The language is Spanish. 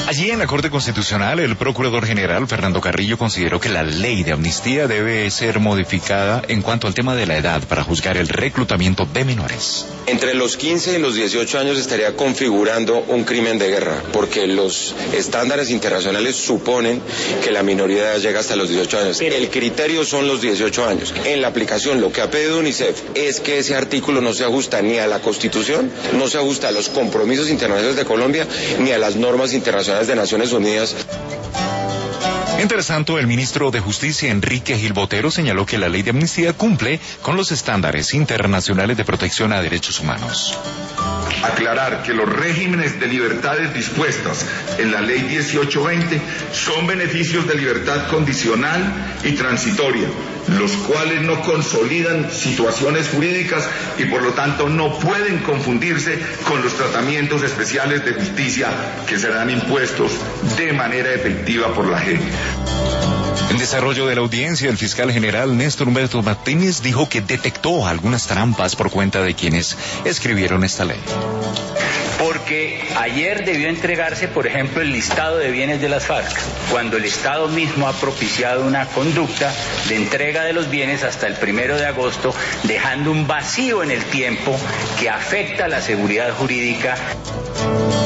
Allí en la Corte Constitucional, el Procurador General Fernando Carrillo consideró que la ley de amnistía debe ser modificada en cuanto al tema de la edad para juzgar el reclutamiento de menores. Entre los 15 y los 18 años estaría configurando un crimen de guerra, porque los estándares internacionales suponen que la minoría de edad llega hasta los 18 años. El criterio son los 18 años. En la aplicación, lo que ha pedido UNICEF es que ese artículo no se ajusta ni a la Constitución, no se ajusta a los compromisos internacionales de Colombia, ni a las normas internacionales de Naciones Unidas. Entre tanto, el ministro de Justicia, Enrique Gil Botero, señaló que la ley de amnistía cumple con los estándares internacionales de protección a derechos humanos. Aclarar que los regímenes de libertades dispuestas en la ley 1820 son beneficios de libertad condicional y transitoria, los cuales no consolidan situaciones jurídicas y por lo tanto no pueden confundirse con los tratamientos especiales de justicia que serán impuestos de manera efectiva por la JEP. En desarrollo de la audiencia, el fiscal general Néstor Humberto Martínez dijo que detectó algunas trampas por cuenta de quienes escribieron esta ley. Porque ayer debió entregarse, por ejemplo, el listado de bienes de las FARC, cuando el Estado mismo ha propiciado una conducta de entrega de los bienes hasta el 1 de agosto, dejando un vacío en el tiempo que afecta a la seguridad jurídica.